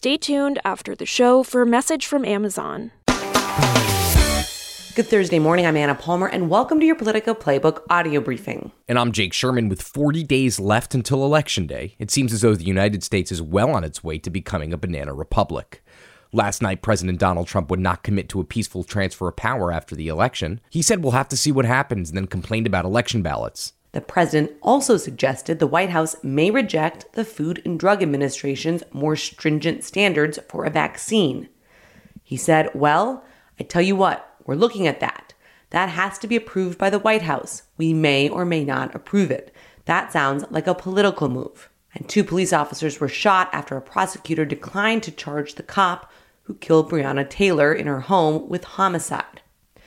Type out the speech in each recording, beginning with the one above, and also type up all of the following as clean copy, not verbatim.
Stay tuned after the show for a message from Amazon. Good Thursday morning, I'm Anna Palmer, and welcome to your Politico Playbook audio briefing. And I'm Jake Sherman. With 40 days left until Election Day, it seems as though the United States is well on its way to becoming a banana republic. Last night, President Donald Trump would not commit to a peaceful transfer of power after the election. He said we'll have to see what happens and then complained about election ballots. The president also suggested the White House may reject the Food and Drug Administration's more stringent standards for a vaccine. He said, well, I tell you what, we're looking at that. That has to be approved by the White House. We may or may not approve it. That sounds like a political move. And 2 police officers were shot after a prosecutor declined to charge the cop who killed Breonna Taylor in her home with homicide.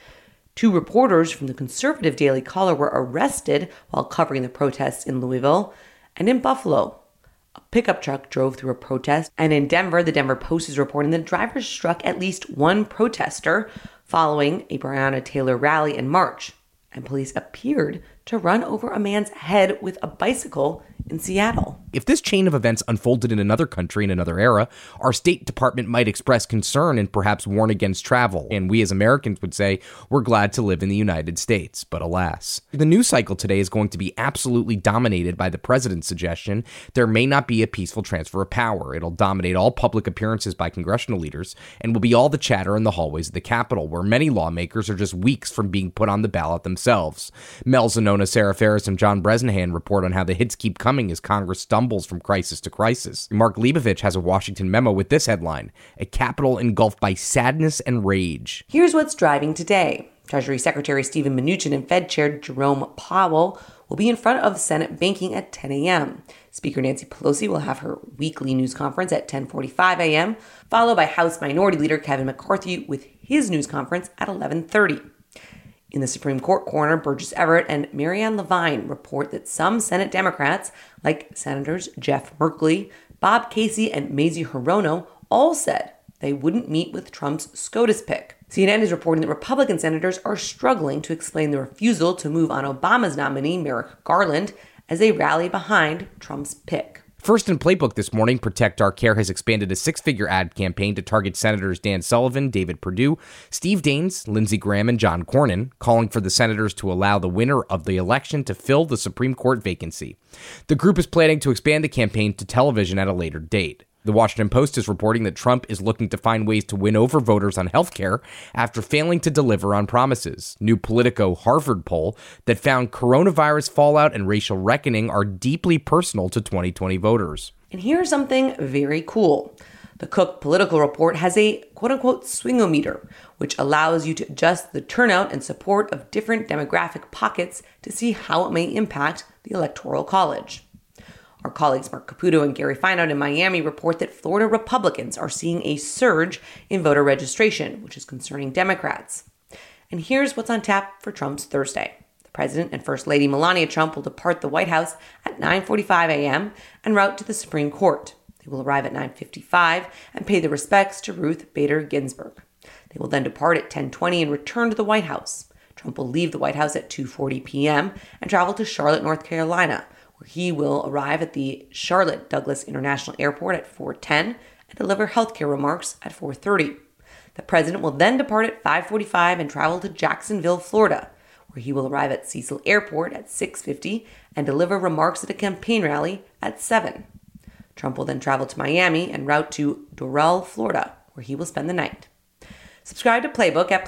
2 reporters from the conservative Daily Caller were arrested while covering the protests in Louisville. And in Buffalo, a pickup truck drove through a protest. And in Denver, the Denver Post is reporting the driver struck at least 1 protester following a Breonna Taylor rally and march. And police appeared to run over a man's head with a bicycle in Seattle. If this chain of events unfolded in another country in another era, our State Department might express concern and perhaps warn against travel. And we as Americans would say, we're glad to live in the United States. But alas, the news cycle today is going to be absolutely dominated by the president's suggestion there may not be a peaceful transfer of power. It'll dominate all public appearances by congressional leaders and will be all the chatter in the hallways of the Capitol, where many lawmakers are just weeks from being put on the ballot themselves. Mel Zanona, Sarah Ferris, and John Bresnahan report on how the hits keep coming as Congress stumbles from crisis to crisis. Mark Leibovich has a Washington memo with this headline: a Capitol engulfed by sadness and rage. Here's what's driving today. Treasury Secretary Steven Mnuchin and Fed Chair Jerome Powell will be in front of Senate banking at 10 a.m. Speaker Nancy Pelosi will have her weekly news conference at 10:45 a.m., followed by House Minority Leader Kevin McCarthy with his news conference at 11:30. In the Supreme Court corner, Burgess Everett and Marianne Levine report that some Senate Democrats, like Senators Jeff Merkley, Bob Casey, and Mazie Hirono, all said they wouldn't meet with Trump's SCOTUS pick. CNN is reporting that Republican senators are struggling to explain the refusal to move on Obama's nominee, Merrick Garland, as they rally behind Trump's pick. First in Playbook this morning, Protect Our Care has expanded a 6-figure ad campaign to target Senators Dan Sullivan, David Perdue, Steve Daines, Lindsey Graham, and John Cornyn, calling for the senators to allow the winner of the election to fill the Supreme Court vacancy. The group is planning to expand the campaign to television at a later date. The Washington Post is reporting that Trump is looking to find ways to win over voters on health care after failing to deliver on promises. New Politico Harvard poll that found coronavirus fallout and racial reckoning are deeply personal to 2020 voters. And here's something very cool. The Cook Political Report has a quote-unquote swingometer, which allows you to adjust the turnout and support of different demographic pockets to see how it may impact the Electoral College. Our colleagues Mark Caputo and Gary Fineout in Miami report that Florida Republicans are seeing a surge in voter registration, which is concerning Democrats. And here's what's on tap for Trump's Thursday. The President and First Lady Melania Trump will depart the White House at 9:45 a.m. en route to the Supreme Court. They will arrive at 9:55 and pay their respects to Ruth Bader Ginsburg. They will then depart at 10:20 and return to the White House. Trump will leave the White House at 2:40 p.m. and travel to Charlotte, North Carolina, where he will arrive at the Charlotte Douglas International Airport at 4:10 and deliver healthcare remarks at 4:30. The president will then depart at 5:45 and travel to Jacksonville, Florida, where he will arrive at Cecil Airport at 6:50 and deliver remarks at a campaign rally at 7. Trump will then travel to Miami en route to Doral, Florida, where he will spend the night. Subscribe to Playbook at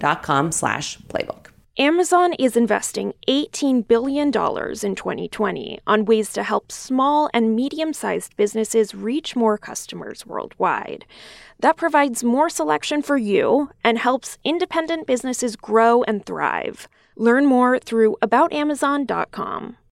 politico.com/playbook. Amazon is investing $18 billion in 2020 on ways to help small and medium-sized businesses reach more customers worldwide. That provides more selection for you and helps independent businesses grow and thrive. Learn more through aboutamazon.com.